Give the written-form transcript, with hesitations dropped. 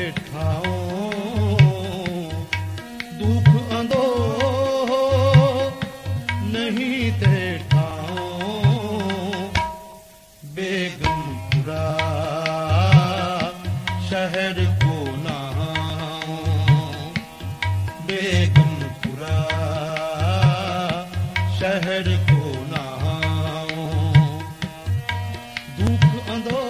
ठाओ दुख अंदो नहीं ते ठाओ बेगमपुरा शहर को नाओ बेगमपुरा शहर को नाओ दुख अंदो